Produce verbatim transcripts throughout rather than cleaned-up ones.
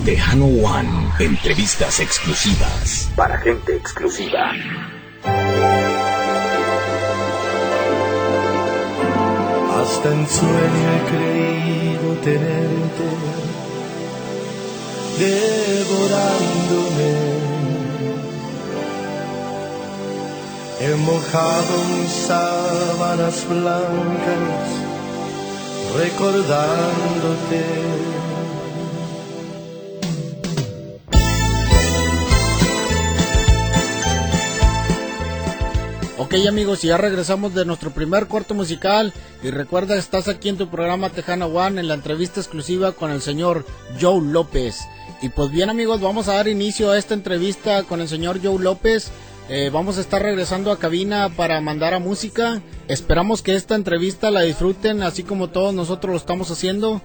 Tejano One, entrevistas exclusivas para gente exclusiva. Hasta en sueño he creído tenerte devorándome. He mojado mis sábanas blancas recordándote. Ok amigos, y ya regresamos de nuestro primer corte musical. Y recuerda, estás aquí en tu programa Tejano One en la entrevista exclusiva con el señor Joe López. Y pues bien amigos, vamos a dar inicio a esta entrevista con el señor Joe López. Eh, vamos a estar regresando a cabina para mandar a música. Esperamos que esta entrevista la disfruten así como todos nosotros lo estamos haciendo.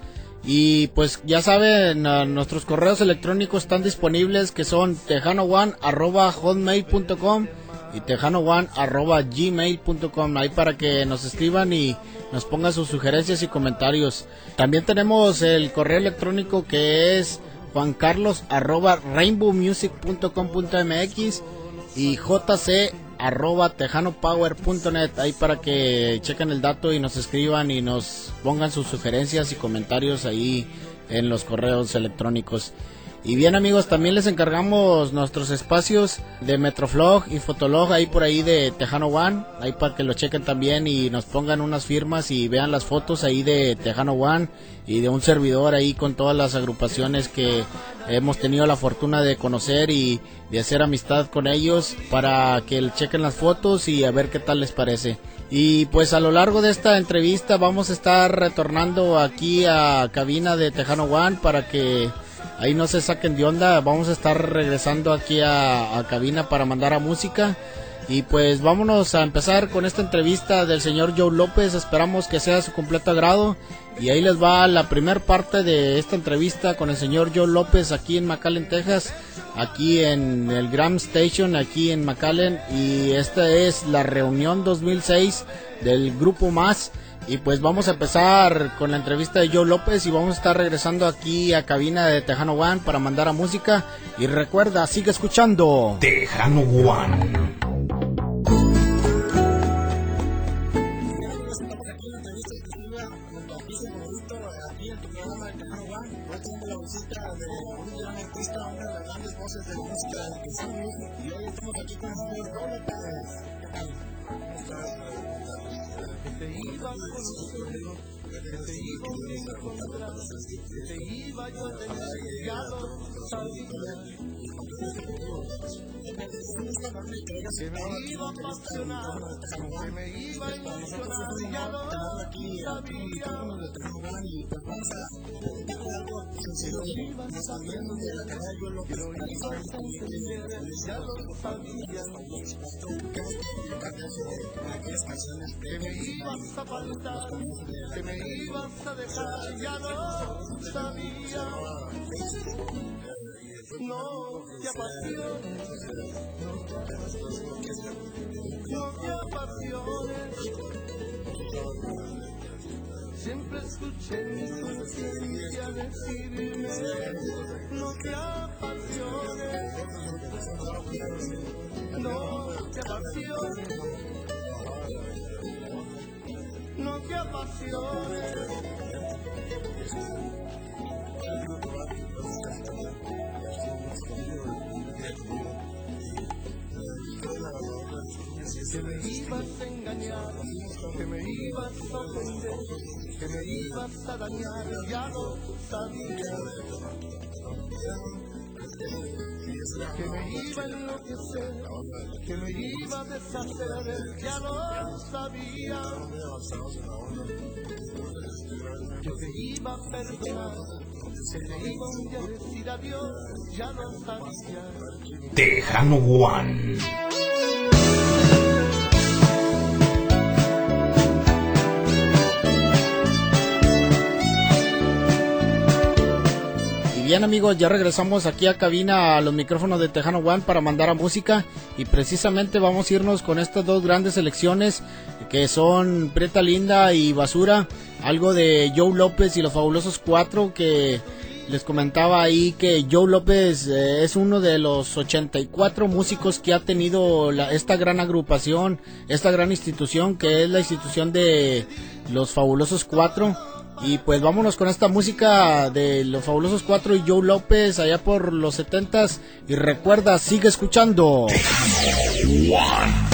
Y pues ya saben, uh, nuestros correos electrónicos están disponibles, que son tejano one arroba hotmail punto com y tejano one arroba gmail punto com, ahí para que nos escriban y nos pongan sus sugerencias y comentarios. También tenemos el correo electrónico que es juancarlos arroba rainbow music punto com punto mx y jc arroba tejanopower punto net, ahí para que chequen el dato y nos escriban y nos pongan sus sugerencias y comentarios ahí en los correos electrónicos. Y bien amigos, también les encargamos nuestros espacios de Metroflog y Fotolog ahí por ahí de Tejano One, ahí para que lo chequen también y nos pongan unas firmas y vean las fotos ahí de Tejano One y de un servidor ahí con todas las agrupaciones que hemos tenido la fortuna de conocer y de hacer amistad con ellos, para que chequen las fotos y a ver qué tal les parece. Y pues a lo largo de esta entrevista vamos a estar retornando aquí a cabina de Tejano One para que ahí no se saquen de onda. Vamos a estar regresando aquí a, a cabina para mandar a música. Y pues vámonos a empezar con esta entrevista del señor Joe López. Esperamos que sea de su completo agrado. Y ahí les va la primer parte de esta entrevista con el señor Joe López aquí en McAllen, Texas, aquí en el Graham Station, aquí en McAllen. Y esta es la reunión dos mil seis del Grupo Más. Y pues vamos a empezar con la entrevista de Joe López y vamos a estar regresando aquí a cabina de Tejano One para mandar a música. Y recuerda, sigue escuchando Tejano One. Te iba con nosotros, te iba uniendo con atrás, te iba yo desviado, que me iba a apasionar, que me iba a emocionar, ya lo sabía. Que me ibas a faltar, que me ibas a dejar, ya lo sabía. No te apasiones, no te apasiones. Siempre escuché mi conciencia decirme, no te apasiones, no te apasiones, no te apasiones. Que me ibas a engañar, que me ibas a ofender, que me ibas a dañar, ya lo sabía. Que me iba a enloquecer, que me iba a deshacer, ya lo sabía. Que te iba a perdonar, que te iba un día a decir adiós, ya lo sabía. Tejano One. Bien amigos, ya regresamos aquí a cabina a los micrófonos de Tejano One para mandar a música y precisamente vamos a irnos con estas dos grandes selecciones que son Prieta Linda y Basura, algo de Joe López y los Fabulosos Cuatro que les comentaba ahí que Joe López eh, es uno de los ochenta y cuatro músicos que ha tenido la, esta gran agrupación, esta gran institución que es la institución de los Fabulosos Cuatro. Y pues vámonos con esta música de los Fabulosos Cuatro y Joe López allá por los setentas. Y recuerda, sigue escuchando One.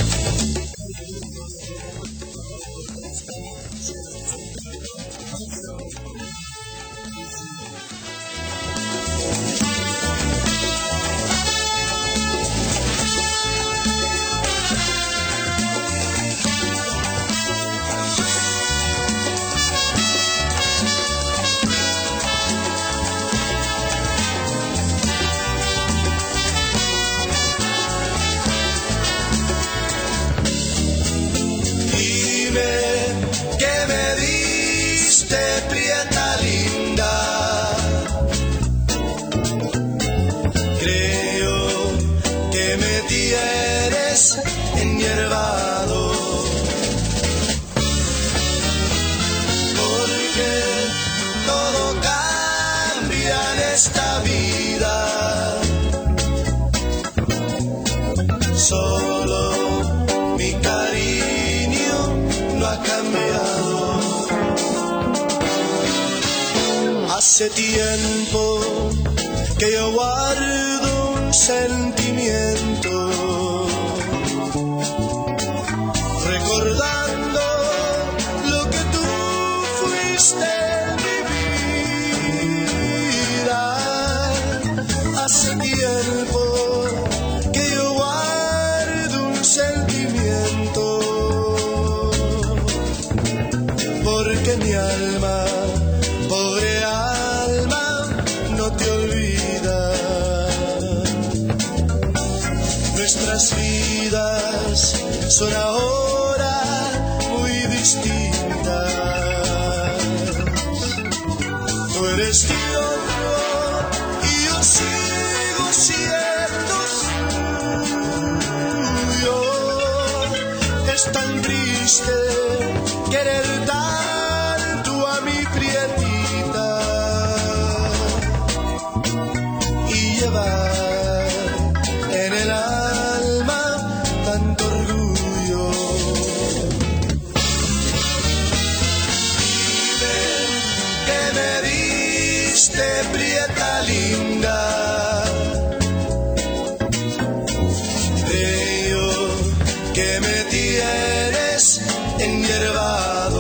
Hace tiempo que yo guardo un sentimiento, recordando lo que tú fuiste en mi vida. Hace tiempo que yo guardo un sentimiento, porque mi alma, pobre alma, no te olvida. Nuestras vidas son ahora muy distintas. Tú eres mi otro y yo sigo siendo suyo. Es tan triste querer tanto a mi prietita y llevar en el alma tanto orgullo. Dime que me diste, prieta linda, creo que me tienes enhierbado,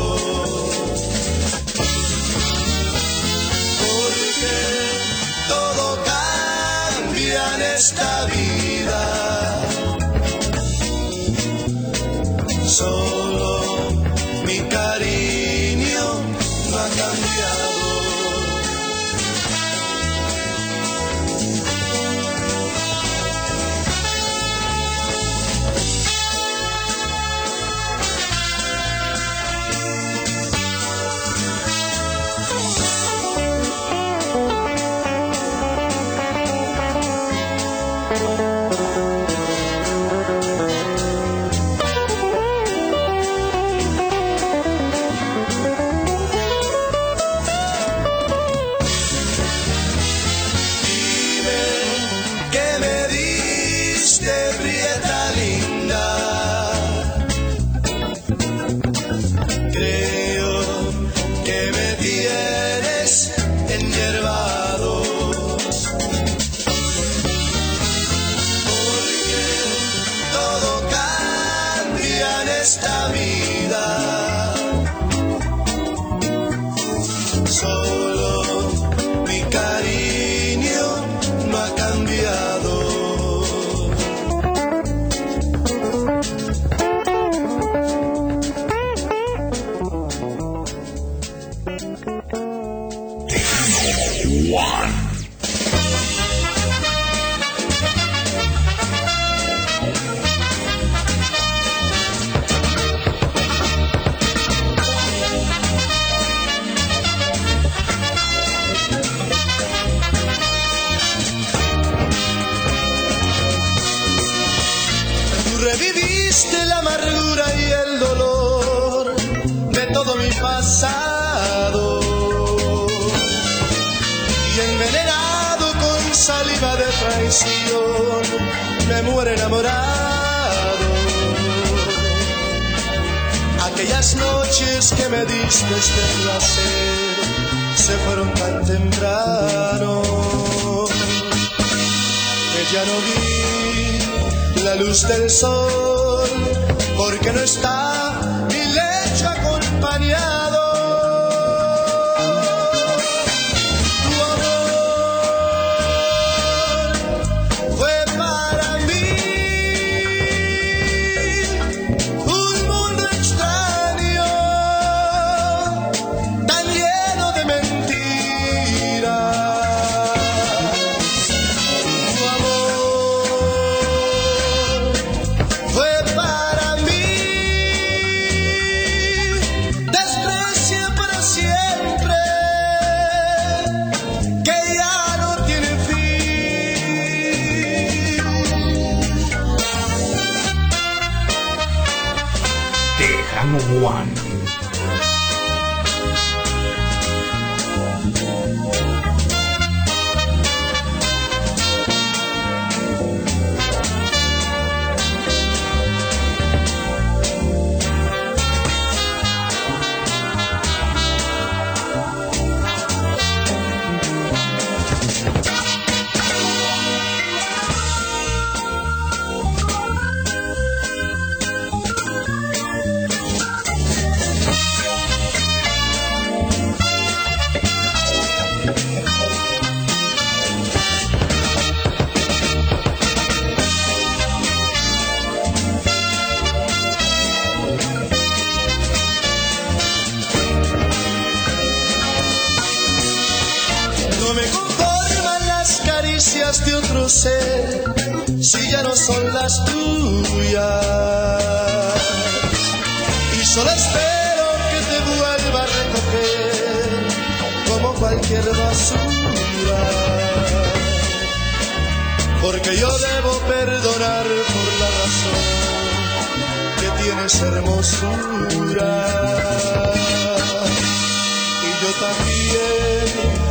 porque todo cambia en esta vida, solo mi cariño no ha cambiado. Esta vida, solo mi cariño no ha cambiado. One. Reviviste la amargura y el dolor de todo mi pasado, llenado con saliva de traición, me muero enamorado. Aquellas noches que me diste este placer se fueron tan temprano que ya no vi la luz del sol, porque no está mi lecho acompañado. Tu amor fue para mí un mundo extraño, tan lleno de mentiras. Tu amor fue para mí desprecio para siempre, que ya no tiene fin. Tejano One. No me conforman las caricias de otro ser, si ya no son las tuyas. Y solo espero que te vuelva a recoger como cualquier basura, porque yo debo perdonar por la razón que tienes hermosura. Y yo también